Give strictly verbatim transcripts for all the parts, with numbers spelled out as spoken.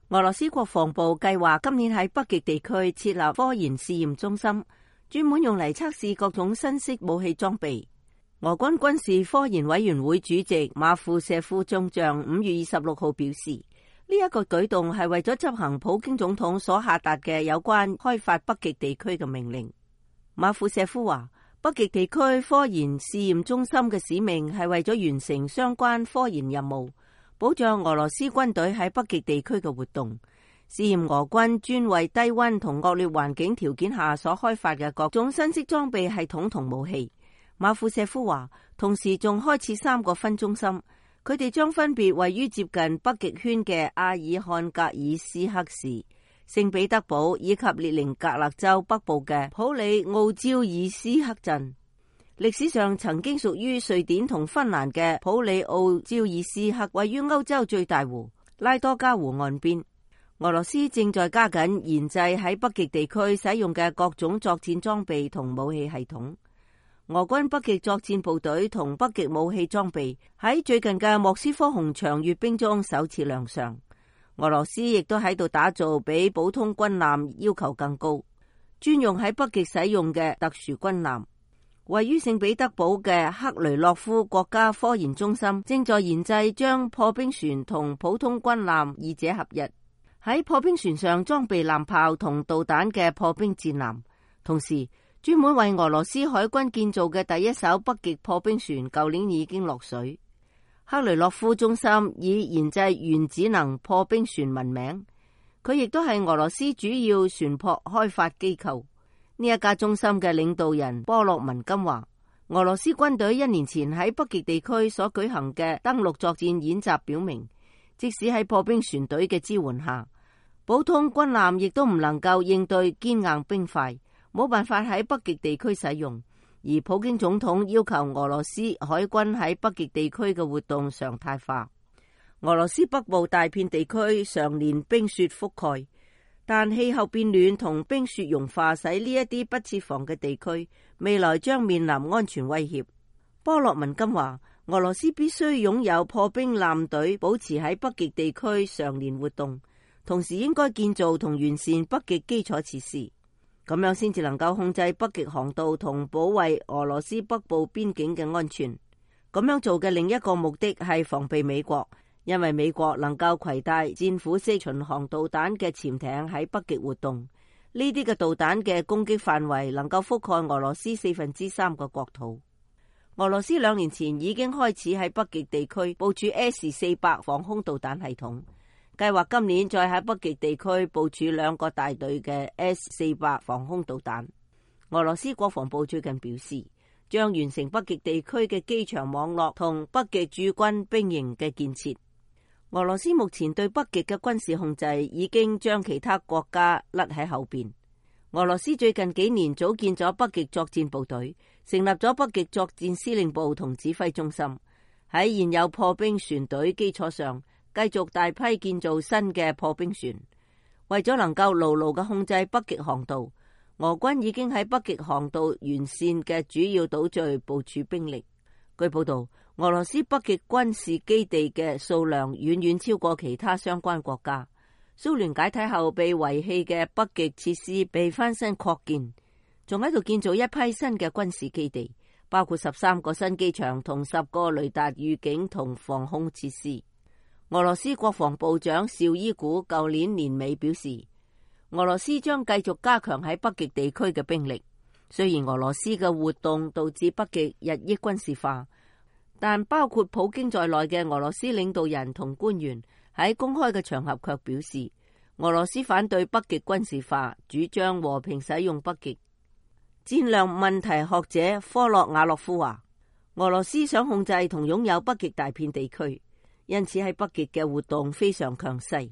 俄羅斯國防部計劃今年喺北極地區設立科研試驗中心，專門用嚟測試各種新式武器裝備。俄軍軍事科研委員會主席馬庫舍夫中將五月二十六號表示，呢一個舉動係為咗執行普京總統所下達嘅有關開發北極地區嘅命令。馬庫舍夫話，北極地區科研試驗中心嘅使命係為咗完成相關科研任務，保障俄羅斯軍隊喺北極地區嘅活動，試驗俄軍專為低溫同惡劣環境條件下所開發嘅各種新式裝備系統同武器。馬庫舍夫話，同時仲開設三個分中心，佢哋將分別位於接近北極圈嘅阿爾漢格爾斯克市、聖彼得堡以及列寧格勒州北部嘅普里奧焦爾斯克鎮。歷史上曾經屬於瑞典同芬蘭嘅普里奧焦爾斯克位於歐洲最大湖拉多加湖岸邊。俄羅斯正在加緊研製喺北極地區使用嘅各種作戰裝備同武器系統。俄軍北極作戰部隊同北極武器裝備喺最近嘅莫斯科紅場閱兵中首次亮相。俄羅斯亦都喺度打造比普通軍艦要求更高、專用喺北極使用嘅特殊軍艦。位於聖彼得堡嘅克雷洛夫國家科研中心正在研製將破冰船同普通軍艦二者合一，喺破冰船上裝備艦炮同導彈嘅破冰戰艦。同時，專門為俄羅斯海軍建造嘅第一艘北極破冰船舊年已經落水。克雷洛夫中心以研製原子能破冰船聞名，佢亦都係俄羅斯主要船舶開發機構。呢一家中心嘅領導人波洛文金話，俄羅斯軍隊一年前喺北極地區所舉行嘅登陸作戰演習表明，即使喺破冰船隊嘅支援下，普通軍艦亦都唔能夠應對堅硬冰塊，冇辦法喺北極地區使用。而普京總統要求俄羅斯海軍喺北極地區嘅活動常態化。俄羅斯北部大片地區常年冰雪覆蓋，但氣候變暖同冰雪融化使呢一啲不設防嘅地區未來將面臨安全威脅。波洛文金話，俄羅斯必須擁有破冰艦隊，保持喺北極地區常年活動，同時應該建造同完善北極基礎設施。咁樣先至能夠控制北極航道同保衛俄羅斯北部邊境嘅安全。咁樣做嘅另一個目的係防備美國，因為美國能夠攜帶戰斧式巡航導彈嘅潛艇喺北極活動。呢啲嘅導彈嘅攻擊範圍能夠覆蓋俄羅斯四分之三個國土。俄羅斯兩年前已經開始喺北極地區部署 S 四百防空導彈系統，計劃今年再喺北極地區部署兩個大隊嘅 S 四百防空導彈。俄羅斯國防部最近表示，將完成北極地區嘅機場網絡同北極駐軍兵營嘅建設。俄羅斯目前對北極嘅軍事控制已經將其他國家甩喺後邊。俄羅斯最近幾年組建咗北極作戰部隊，成立咗北極作戰司令部同指揮中心，喺現有破冰船隊基礎上繼續大批建造新嘅破冰船。為咗能夠牢牢嘅控制北極航道，俄軍已經喺北極航道沿線嘅主要島嶼部署兵力。據報道，俄羅斯北極軍事基地嘅數量遠遠超過其他相關國家。蘇聯解體後被遺棄嘅北極設施被翻新擴建，仲喺度建造一批新嘅軍事基地，包括十三個新機場同十個雷達預警同防空設施。俄羅斯國防部長紹伊古舊年年尾表示，俄羅斯將繼續加強喺北極地區嘅兵力。雖然俄羅斯嘅活動導致北極日益軍事化，但包括普京在內嘅俄羅斯領導人同官員喺公開嘅場合卻表示，俄羅斯反對北極軍事化，主張和平使用北極。戰略問題學者科洛瓦洛夫話，俄羅斯想控制同擁有北極大片地區，因此喺北極嘅活動非常強勢。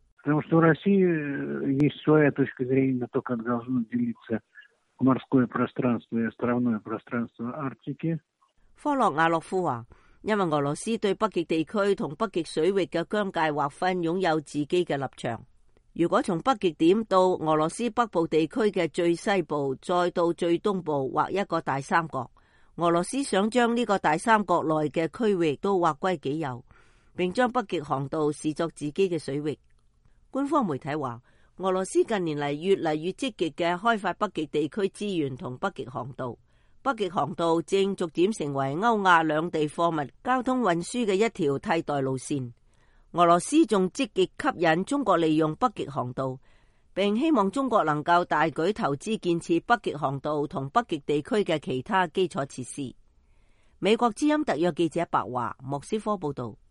科洛瓦洛夫話，因為俄羅斯對北極地區同北極水域嘅疆界劃分擁有自己嘅立場。如果從北極點到俄羅斯北部地區嘅最西部，再到最東部畫一個大三角，俄羅斯想將呢個大三角內嘅區域都劃歸己有，並將北極航道視作自己嘅水域。 官方媒體話，俄羅斯近年嚟越嚟越積極嘅開發北極地區資源同北極航道。北極航道正逐漸成為歐亞兩地貨物交通運輸嘅一條替代路線。俄羅斯仲積極吸引中國利用北極航道，並希望中國能夠大舉投資建設北極航道同北極地區嘅其他基礎設施。美國之音特約記者白華莫斯科報道。